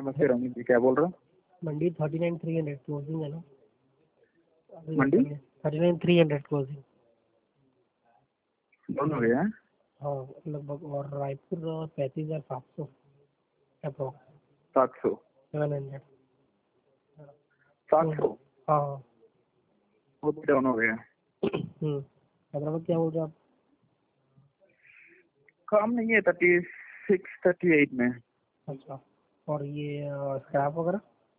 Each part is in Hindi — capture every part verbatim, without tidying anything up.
नमस्ते रमेश जी, क्या बोल रहे हो? Mandi thirty nine three hundred closing है ना? Mandi thirty nine three hundred closing दोनों हो गए हैं। हाँ लगभग। और रायपुर पैंतीस हज़ार सात सौ अप्रोक्स सात सौ सेवन हंड्रेड। सात सौ हाँ वो भी डाउन हो गया। हम्म हैदराबाद क्या बोल रहे हो आप? काम नहीं है थर्टी सिक्स थर्टी एट में। अच्छा। और ये स्क्रैप वगैरह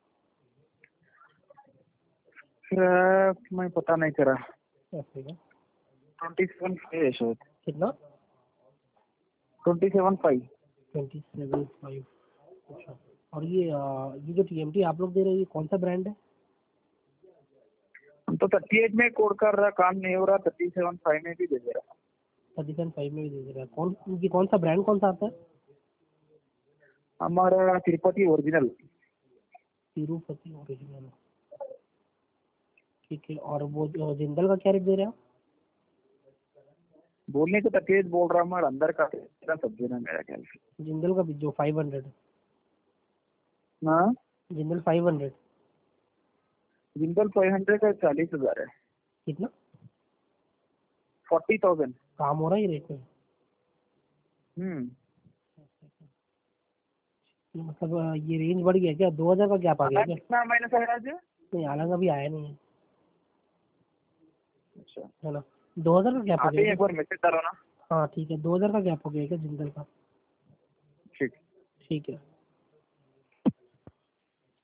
फिर मैं पता नहीं करा। ऐसे क्या? ट्वेंटी सेवन फाइव है शायद। कितना? Twenty seven five twenty seven five. अच्छा। और ये अ, ये जो टीएमटी आप लोग दे रहे हैं ये कौन सा ब्रांड है? हम तो थर्टी एट में कोड कर रहा, काम नहीं हो रहा, थर्टी सेवन फाइव में भी दे दे रहा। थर्टी सेवन फाइव में भी दे दे रहा है। कौन ये कौन सा ब्रांड कौन सा आता है? हमारा तिरुपति ओरिजिनल। तिरुपति ओरिजिनल। ठीक है। और वो जो जिंदल का क्या रेट दे रहे हैं आप? बोलने को थर्टी एट बोल रहा हूँ, मगर अंदर का इतना सब्जी ना मेरा ख्याल से। जिंदल का भी जो फाइव हंड्रेड हाँ Jindal five hundred Jindal five hundred का चालीस हजार है। कितना? Forty thousand. काम हो रहा है ये रेट में? हम्म मतलब अ, ये रेंज बढ़ गया क्या? दो हजार का गैप आ गया क्या? कितना माइनस है आज? नहीं हालांकि अभी आया नहीं है। अच्छा है ना? दो हजार का गैप हो आप ही गया एक क्या? बार मैसेज करो ना। हाँ ठीक है। दो हजार का गैप हो गया क्या जिंदल का? ठीक। ठीक है।